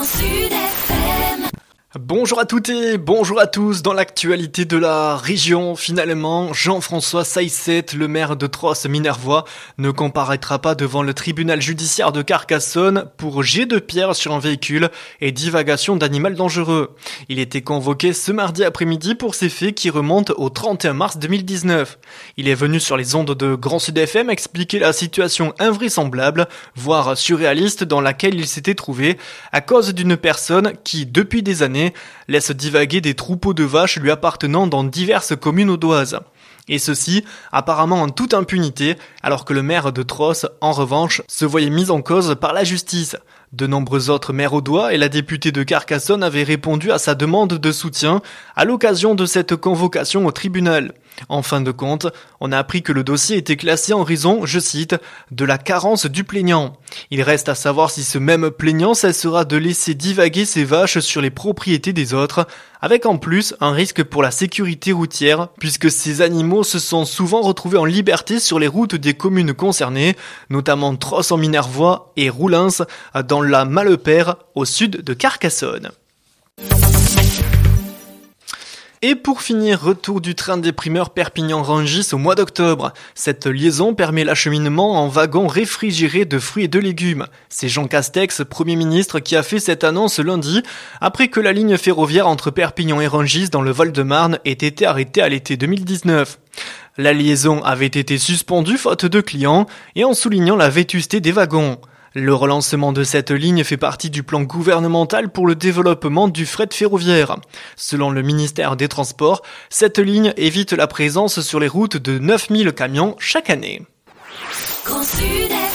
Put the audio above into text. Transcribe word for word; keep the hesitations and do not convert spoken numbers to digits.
Sud F M. Bonjour à toutes et bonjour à tous. Dans l'actualité de la région, finalement, Jean-François Saïsset, le maire de Trosse-Minervois, ne comparaîtra pas devant le tribunal judiciaire de Carcassonne pour jet de pierre sur un véhicule et divagation d'animal dangereux. Il était convoqué ce mardi après-midi pour ces faits qui remontent au trente et un mars deux mille dix-neuf. Il est venu sur les ondes de Grand Sud F M expliquer la situation invraisemblable, voire surréaliste dans laquelle il s'était trouvé à cause d'une personne qui, depuis des années, laisse divaguer des troupeaux de vaches lui appartenant dans diverses communes audoises. Et ceci, apparemment en toute impunité, alors que le maire de Trosse, en revanche, se voyait mis en cause par la justice. De nombreux autres maires audois et la députée de Carcassonne avaient répondu à sa demande de soutien à l'occasion de cette convocation au tribunal. En fin de compte, on a appris que le dossier était classé en raison, je cite, de la carence du plaignant. Il reste à savoir si ce même plaignant cessera de laisser divaguer ses vaches sur les propriétés des autres, avec en plus un risque pour la sécurité routière, puisque ces animaux se sont souvent retrouvés en liberté sur les routes des communes concernées, notamment Trosse-en-Minervois et Roulins, dans la Malepère, au sud de Carcassonne. Et pour finir, retour du train des primeurs Perpignan-Rungis au mois d'octobre. Cette liaison permet l'acheminement en wagon réfrigéré de fruits et de légumes. C'est Jean Castex, Premier ministre, qui a fait cette annonce lundi, après que la ligne ferroviaire entre Perpignan et Rungis dans le Val-de-Marne ait été arrêtée à l'été deux mille dix-neuf. La liaison avait été suspendue faute de clients et en soulignant la vétusté des wagons. Le relancement de cette ligne fait partie du plan gouvernemental pour le développement du fret ferroviaire. Selon le ministère des Transports, cette ligne évite la présence sur les routes de neuf mille camions chaque année. Grand Sud F M.